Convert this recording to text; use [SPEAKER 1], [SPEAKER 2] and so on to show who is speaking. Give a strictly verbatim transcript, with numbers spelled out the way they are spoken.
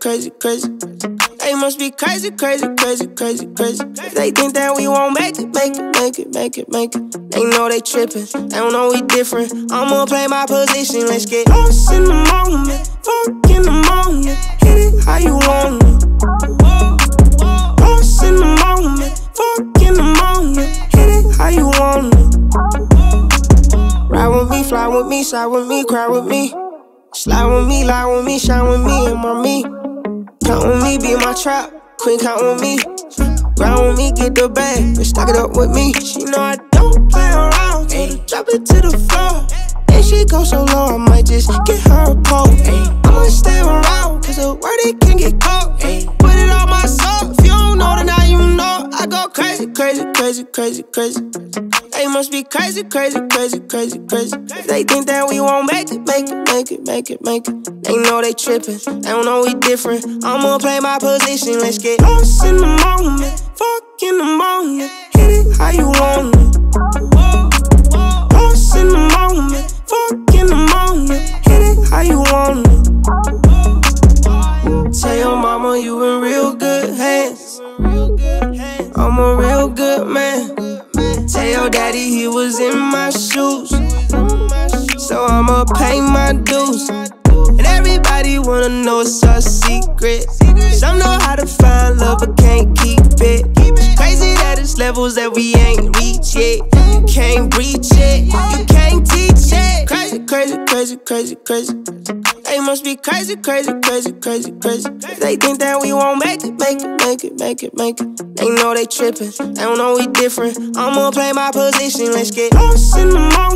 [SPEAKER 1] crazy, crazy. They must be crazy, crazy, crazy, crazy, crazy. If they think that we won't make it, make it, make it, make it, make it. They know they trippin', they don't know we different. I'ma play my position, let's get lost in the moment. Fuck in the moment, hit it how you want it. Lost in the moment, fuck in the moment, hit it how you want it. Ride with me, fly with me, side with me, cry with me. Slide with me, lie with me, shine with me, and my me. Count with me, be my trap, queen count with me. Grind with me, get the bag, and stack it up with me. She know I don't play around, ay. Drop it to the floor. And she go so low, I might just get her a pole. I'ma stay around, cause the word it can get caught. Ay. Put it on my soul, if you don't know, then now you know. I go crazy, crazy, crazy, crazy, crazy. They must be crazy, crazy, crazy, crazy, crazy. If they think that we won't make it, make it, make it, make it, make it. They know they trippin', they don't know we different. I'ma play my position, let's get lost in the moment. Fuck in the moment, hit it how you want it. Lost in the moment, fuck in the moment, hit it how you want it. Tell your mama you in real good hands. I'm a real good man. Tell your daddy he was in my shoes, so I'ma pay my dues. And everybody wanna know it's our secret. Some know how to find love but can't keep it. It's crazy that it's levels that we ain't reach yet. You can't breach it, you can't teach it. Crazy, crazy, crazy, crazy, crazy. They must be crazy, crazy, crazy, crazy, crazy. If they think that we won't make it, make it, make it, make it, make it. They know they trippin', they don't know we different. I'ma play my position, let's get lost in the moment.